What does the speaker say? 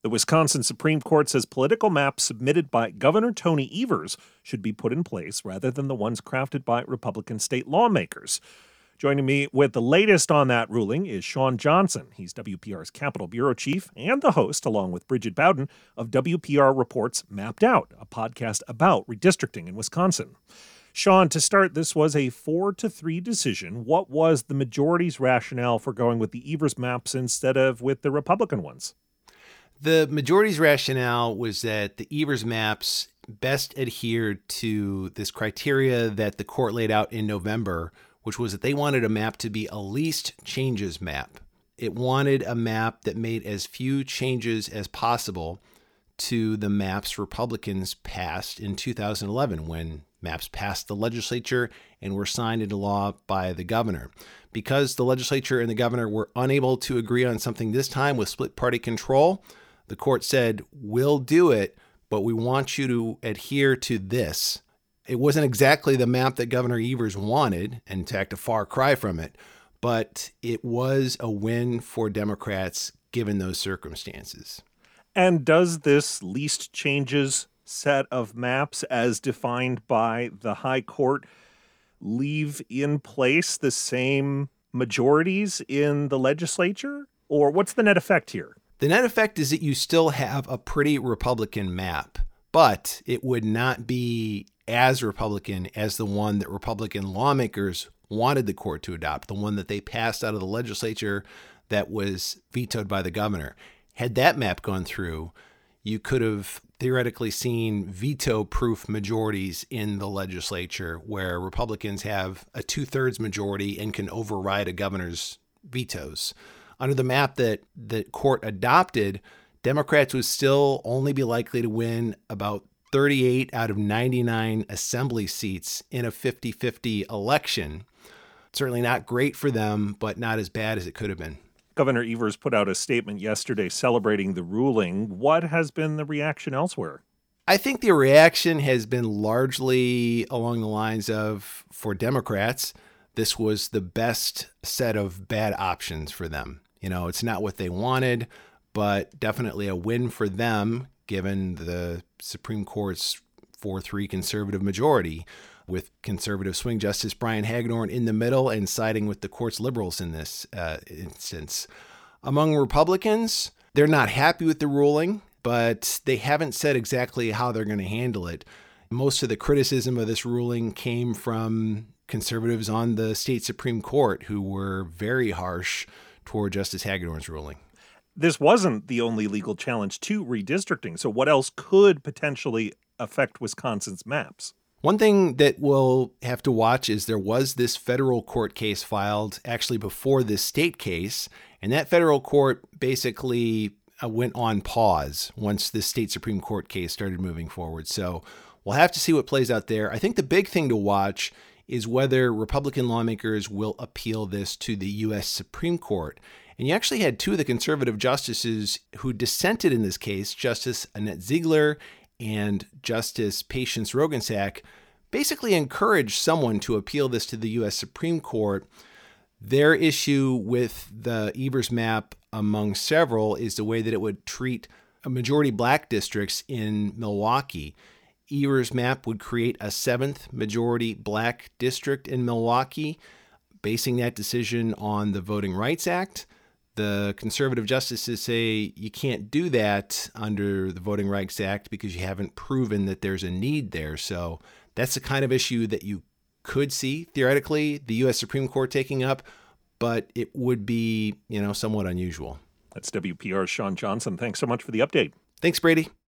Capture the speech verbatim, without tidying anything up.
The Wisconsin Supreme Court says political maps submitted by Governor Tony Evers should be put in place rather than the ones crafted by Republican state lawmakers. Joining me with the latest on that ruling is Shawn Johnson. He's W P R's Capitol Bureau Chief and the host, along with Bridget Bowden, of W P R Report's Mapped Out, a podcast about redistricting in Wisconsin. Shawn, to start, this was a four to three decision. What was the majority's rationale for going with the Evers maps instead of with the Republican ones? The majority's rationale was that the Evers maps best adhered to this criteria that the court laid out in November, which was that they wanted a map to be a least changes map. It wanted a map that made as few changes as possible to the maps Republicans passed in two thousand eleven when maps passed the legislature and were signed into law by the governor. Because the legislature and the governor were unable to agree on something this time with split party control, the court said, we'll do it, but we want you to adhere to this. It wasn't exactly the map that Governor Evers wanted, in fact, a far cry from it, but it was a win for Democrats given those circumstances. And does this least changes set of maps as defined by the High Court leave in place the same majorities in the legislature? Or what's the net effect here? The net effect is that you still have a pretty Republican map, but it would not be as Republican as the one that Republican lawmakers wanted the court to adopt, the one that they passed out of the legislature that was vetoed by the governor. Had that map gone through, you could have theoretically seen veto-proof majorities in the legislature where Republicans have a two-thirds majority and can override a governor's vetoes. Under the map that the court adopted, Democrats would still only be likely to win about thirty-eight out of ninety-nine assembly seats in a fifty-fifty election. Certainly not great for them, but not as bad as it could have been. Governor Evers put out a statement yesterday celebrating the ruling. What has been the reaction elsewhere? I think the reaction has been largely along the lines of, for Democrats, this was the best set of bad options for them. You know, it's not what they wanted, but definitely a win for them, given the Supreme Court's four three conservative majority, with conservative swing Justice Brian Hagedorn in the middle and siding with the court's liberals in this uh, instance. Among Republicans, they're not happy with the ruling, but they haven't said exactly how they're going to handle it. Most of the criticism of this ruling came from conservatives on the state Supreme Court who were very harsh toward Justice Hagedorn's ruling. This wasn't the only legal challenge to redistricting. So what else could potentially affect Wisconsin's maps? One thing that we'll have to watch is there was this federal court case filed actually before this state case, and that federal court basically uh, went on pause once the state Supreme Court case started moving forward. So we'll have to see what plays out there. I think the big thing to watch is whether Republican lawmakers will appeal this to the U S Supreme Court. And you actually had two of the conservative justices who dissented in this case, Justice Annette Ziegler and Justice Patience Roggensack, basically encouraged someone to appeal this to the U S Supreme Court. Their issue with the Evers map, among several, is the way that it would treat a majority black districts in Milwaukee. Evers map would create a seventh majority black district in Milwaukee, basing that decision on the Voting Rights Act. The conservative justices say you can't do that under the Voting Rights Act because you haven't proven that there's a need there. So that's the kind of issue that you could see, theoretically, the U S Supreme Court taking up, but it would be, you know, somewhat unusual. That's W P R's Shawn Johnson. Thanks so much for the update. Thanks, Brady.